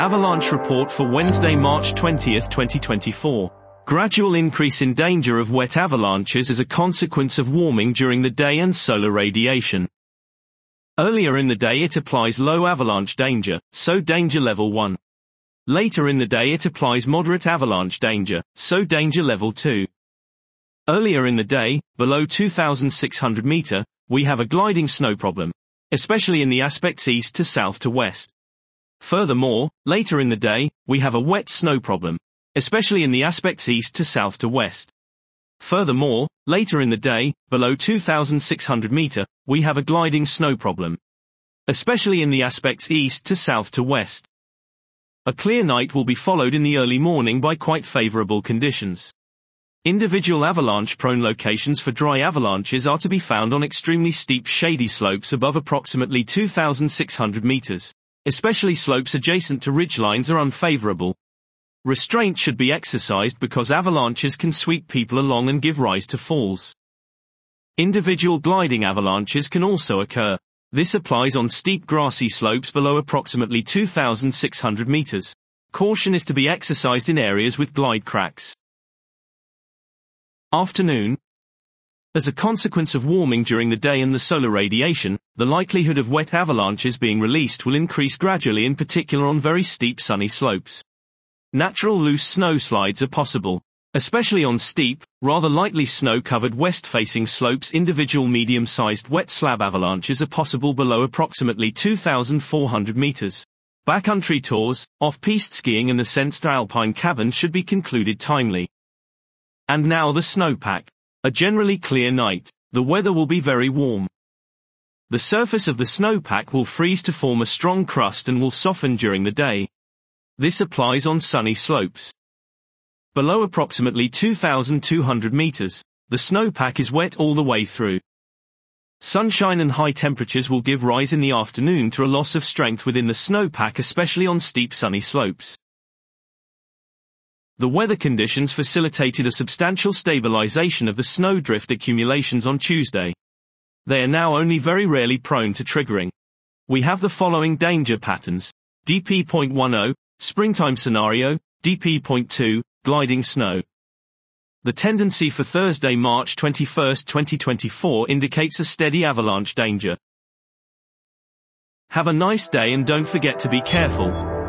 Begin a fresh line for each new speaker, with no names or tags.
Avalanche report for Wednesday, March 20, 2024. Gradual increase in danger of wet avalanches as a consequence of warming during the day and solar radiation. Earlier in the day it applies low avalanche danger, so danger level 1. Later in the day it applies moderate avalanche danger, so danger level 2. Earlier in the day, below 2,600 meter, we have a gliding snow problem, especially in the aspects east to south to west. Furthermore, later in the day, we have a wet snow problem, especially in the aspects east to south to west. Furthermore, later in the day, below 2,600 meter, we have a gliding snow problem, especially in the aspects east to south to west. A clear night will be followed in the early morning by quite favorable conditions. Individual avalanche-prone locations for dry avalanches are to be found on extremely steep shady slopes above approximately 2,600 meters. Especially slopes adjacent to ridgelines are unfavorable. Restraint should be exercised because avalanches can sweep people along and give rise to falls. Individual gliding avalanches can also occur. This applies on steep grassy slopes below approximately 2,600 meters. Caution is to be exercised in areas with glide cracks. Afternoon. As a consequence of warming during the day and the solar radiation, the likelihood of wet avalanches being released will increase gradually, in particular on very steep sunny slopes. Natural loose snow slides are possible, especially on steep, rather lightly snow-covered west-facing slopes. Individual medium-sized wet slab avalanches are possible below approximately 2,400 meters. Backcountry tours, off-piste skiing and ascents to alpine cabins should be concluded timely. And now the snowpack. A generally clear night. The weather will be very warm. The surface of the snowpack will freeze to form a strong crust and will soften during the day. This applies on sunny slopes. Below approximately 2,200 meters, the snowpack is wet all the way through. Sunshine and high temperatures will give rise in the afternoon to a loss of strength within the snowpack, especially on steep sunny slopes. The weather conditions facilitated a substantial stabilization of the snowdrift accumulations on Tuesday. They are now only very rarely prone to triggering. We have the following danger patterns. DP.10, springtime scenario, DP.2, gliding snow. The tendency for Thursday, March 21, 2024 indicates a steady avalanche danger. Have a nice day and don't forget to be careful.